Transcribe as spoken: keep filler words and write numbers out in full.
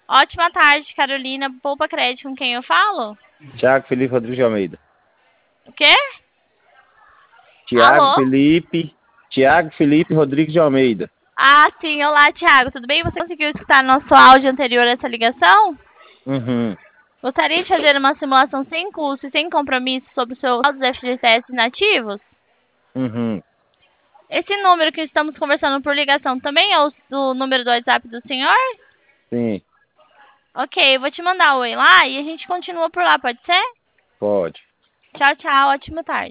Ótima tarde, Carolina. Poupa Crédito, com quem eu falo? Tiago Felipe Rodrigues de Almeida. O quê? Tiago Alô? Felipe. Tiago Felipe Rodrigues de Almeida. Ah, sim. Olá, Thiago. Tudo bem? Você conseguiu escutar nosso áudio anterior a essa ligação? Uhum. Gostaria de fazer uma simulação sem custo e sem compromisso sobre os seus saldos F G T S inativos? Uhum. Esse número que estamos conversando por ligação também é o, o número do WhatsApp do senhor? Sim, Ok, eu vou te mandar o oi lá e a gente continua por lá, pode ser? pode. Tchau, tchau. Ótima tarde.